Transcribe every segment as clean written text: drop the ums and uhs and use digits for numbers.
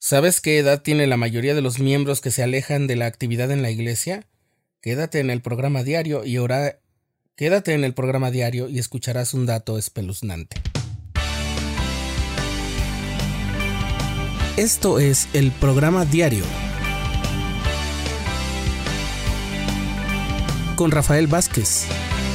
¿Sabes qué edad tiene la mayoría de los miembros que se alejan de la actividad en la iglesia? Quédate en el programa diario y escucharás un dato espeluznante. Esto es el programa diario con Rafael Vázquez.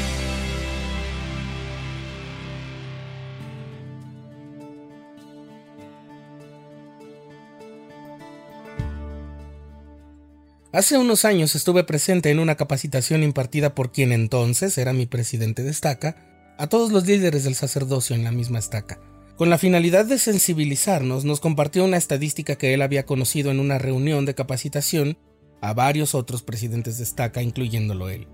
Hace unos años estuve presente en una capacitación impartida por quien entonces era mi presidente de estaca a todos los líderes del sacerdocio en la misma estaca. Con la finalidad de sensibilizarnos, nos compartió una estadística que él había conocido en una reunión de capacitación a varios otros presidentes de estaca, incluyéndolo él.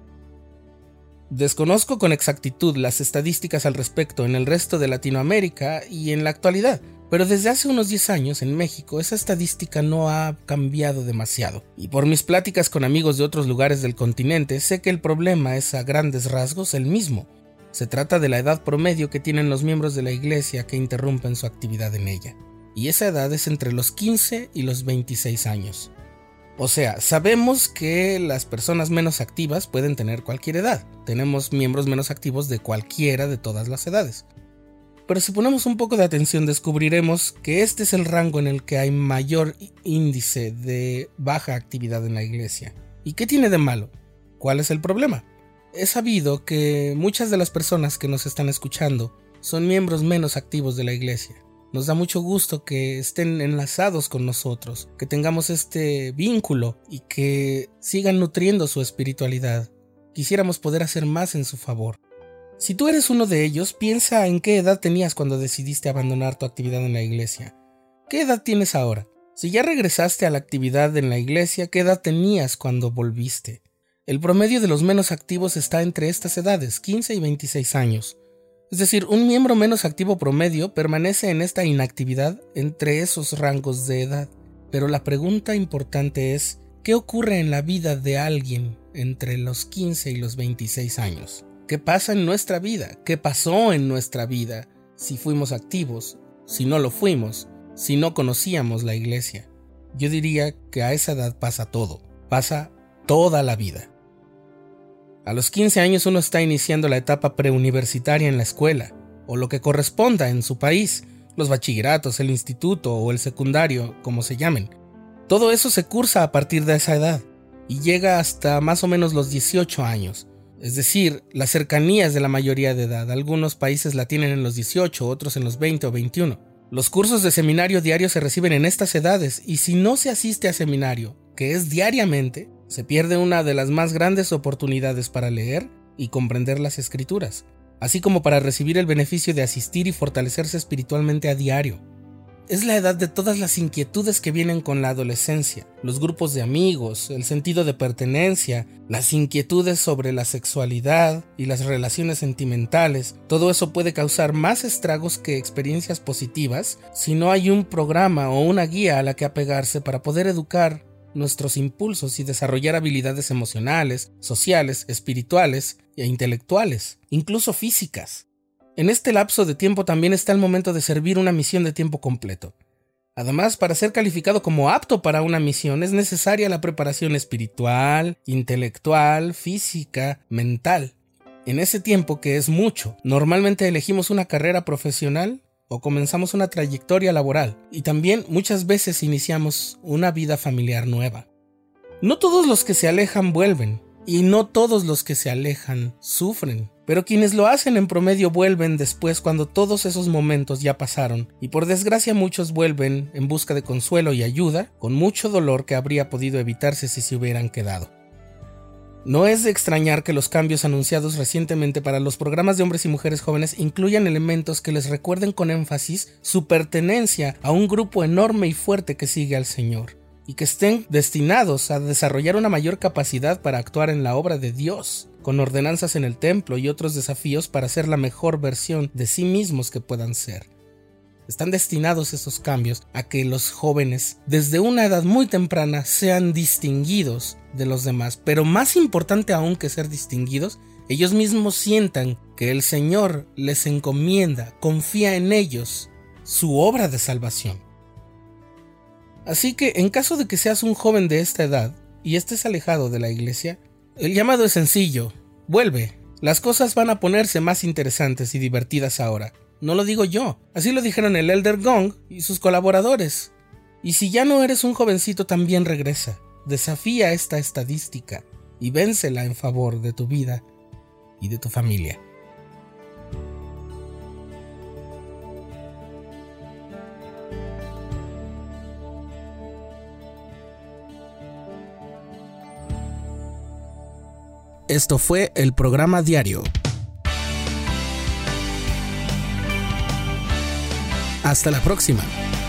Desconozco con exactitud las estadísticas al respecto en el resto de Latinoamérica y en la actualidad, pero desde hace unos 10 años en México esa estadística no ha cambiado demasiado. Y por mis pláticas con amigos de otros lugares del continente, sé que el problema es a grandes rasgos el mismo. Se trata de la edad promedio que tienen los miembros de la iglesia que interrumpen su actividad en ella. Y esa edad es entre los 15 y los 26 años. O sea, sabemos que las personas menos activas pueden tener cualquier edad. Tenemos miembros menos activos de cualquiera de todas las edades. Pero si ponemos un poco de atención, descubriremos que este es el rango en el que hay mayor índice de baja actividad en la iglesia. ¿Y qué tiene de malo? ¿Cuál es el problema? Es sabido que muchas de las personas que nos están escuchando son miembros menos activos de la iglesia. Nos da mucho gusto que estén enlazados con nosotros, que tengamos este vínculo y que sigan nutriendo su espiritualidad. Quisiéramos poder hacer más en su favor. Si tú eres uno de ellos, piensa en qué edad tenías cuando decidiste abandonar tu actividad en la iglesia. ¿Qué edad tienes ahora? Si ya regresaste a la actividad en la iglesia, ¿qué edad tenías cuando volviste? El promedio de los menos activos está entre estas edades, 15 y 26 años. Es decir, un miembro menos activo promedio permanece en esta inactividad entre esos rangos de edad. Pero la pregunta importante es, ¿qué ocurre en la vida de alguien entre los 15 y los 26 años? ¿Qué pasa en nuestra vida? ¿Qué pasó en nuestra vida? Si fuimos activos, si no lo fuimos, si no conocíamos la iglesia. Yo diría que a esa edad pasa todo, pasa toda la vida. A los 15 años uno está iniciando la etapa preuniversitaria en la escuela, o lo que corresponda en su país, los bachilleratos, el instituto o el secundario, como se llamen. Todo eso se cursa a partir de esa edad, y llega hasta más o menos los 18 años. Es decir, las cercanías de la mayoría de edad. Algunos países la tienen en los 18, otros en los 20 o 21. Los cursos de seminario diario se reciben en estas edades, y si no se asiste a seminario, que es diariamente, se pierde una de las más grandes oportunidades para leer y comprender las escrituras, así como para recibir el beneficio de asistir y fortalecerse espiritualmente a diario. Es la edad de todas las inquietudes que vienen con la adolescencia, los grupos de amigos, el sentido de pertenencia, las inquietudes sobre la sexualidad y las relaciones sentimentales. Todo eso puede causar más estragos que experiencias positivas si no hay un programa o una guía a la que apegarse para poder educar nuestros impulsos y desarrollar habilidades emocionales, sociales, espirituales e intelectuales, incluso físicas. En este lapso de tiempo también está el momento de servir una misión de tiempo completo. Además, para ser calificado como apto para una misión es necesaria la preparación espiritual, intelectual, física, mental. En ese tiempo, que es mucho, normalmente elegimos una carrera profesional o comenzamos una trayectoria laboral, y también muchas veces iniciamos una vida familiar nueva. No todos los que se alejan vuelven, y no todos los que se alejan sufren, pero quienes lo hacen en promedio vuelven después cuando todos esos momentos ya pasaron, y por desgracia muchos vuelven en busca de consuelo y ayuda, con mucho dolor que habría podido evitarse si se hubieran quedado. No es de extrañar que los cambios anunciados recientemente para los programas de hombres y mujeres jóvenes incluyan elementos que les recuerden con énfasis su pertenencia a un grupo enorme y fuerte que sigue al Señor, y que estén destinados a desarrollar una mayor capacidad para actuar en la obra de Dios, con ordenanzas en el templo y otros desafíos para ser la mejor versión de sí mismos que puedan ser. Están destinados esos cambios a que los jóvenes, desde una edad muy temprana, sean distinguidos de los demás. Pero más importante aún que ser distinguidos, ellos mismos sientan que el Señor les encomienda, confía en ellos, su obra de salvación. Así que, en caso de que seas un joven de esta edad y estés alejado de la iglesia, el llamado es sencillo: vuelve. Las cosas van a ponerse más interesantes y divertidas ahora. No lo digo yo, así lo dijeron el Elder Gong y sus colaboradores. Y si ya no eres un jovencito, también regresa. Desafía esta estadística y vénsela en favor de tu vida y de tu familia. Esto fue el programa diario. Hasta la próxima.